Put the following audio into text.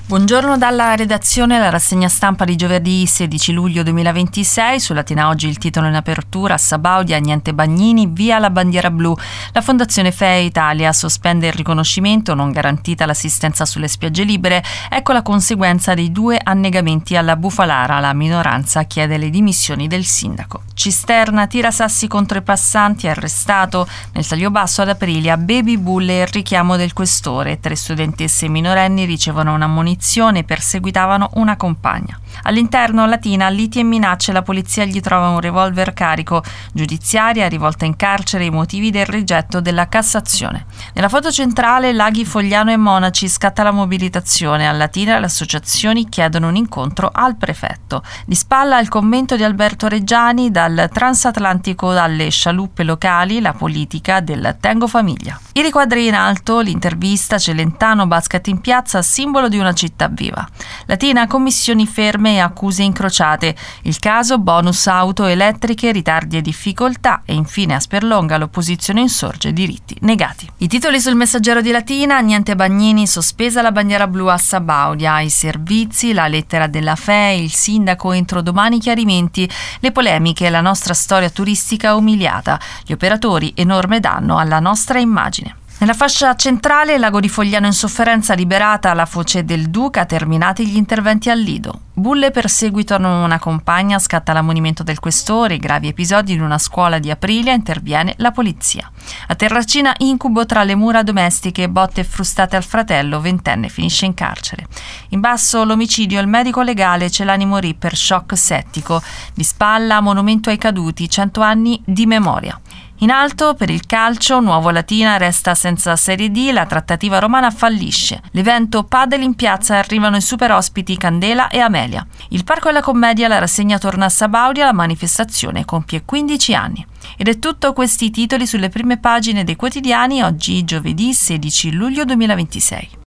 Buongiorno dalla redazione, la rassegna stampa di giovedì 16 luglio 2026. Su Latina Oggi il titolo in apertura: Sabaudia, niente Bagnini, via la bandiera blu. La Fondazione FEE Italia sospende il riconoscimento, non garantita l'assistenza sulle spiagge libere. Ecco la conseguenza dei 2 annegamenti alla Bufalara. La minoranza chiede le dimissioni del sindaco. Cisterna tira sassi contro i passanti, arrestato. Nel Tagliobasso ad Aprilia, baby bull e il richiamo del questore. 3 studentesse minorenni ricevono una ammonizione e perseguitavano una compagna. All'interno Latina, liti e minacce, la polizia gli trova un revolver carico. Giudiziaria rivolta in carcere i motivi del rigetto della Cassazione. Nella foto centrale Laghi, Fogliano e Monaci, scatta la mobilitazione. A Latina le associazioni chiedono un incontro al prefetto. Di spalla il commento di Alberto Reggiani: dal transatlantico alle scialuppe locali, la politica del Tengo Famiglia. I riquadri in alto, l'intervista, Celentano, basket in piazza, simbolo di una città viva. Latina, commissioni ferme e accuse incrociate. Il caso, bonus auto elettriche, ritardi e difficoltà. E infine a Sperlonga l'opposizione insorge, diritti negati. I titoli sul Messaggero di Latina: niente Bagnini, sospesa la bandiera blu a Sabaudia, i servizi, la lettera della FEE, il sindaco entro domani chiarimenti, le polemiche, la nostra storia turistica umiliata, gli operatori, enorme danno alla nostra immagine. Nella fascia centrale, Lago di Fogliano in sofferenza, liberata la foce del Duca, terminati gli interventi al Lido. Bulle perseguitano una compagna, scatta l'ammonimento del questore, gravi episodi in una scuola di Aprilia, interviene la polizia. A Terracina, incubo tra le mura domestiche, botte frustate al fratello, 20enne finisce in carcere. In basso l'omicidio, il medico legale, Celani morì per shock settico. Di spalla, monumento ai caduti, 100 anni di memoria. In alto, per il calcio, Nuovo Latina resta senza Serie D, la trattativa romana fallisce. L'evento Padel in piazza, arrivano i super ospiti Candela e Amelia. Il Parco e la Commedia, la rassegna torna a Sabaudia, la manifestazione compie 15 anni. Ed è tutto, questi titoli sulle prime pagine dei quotidiani, oggi giovedì 16 luglio 2026.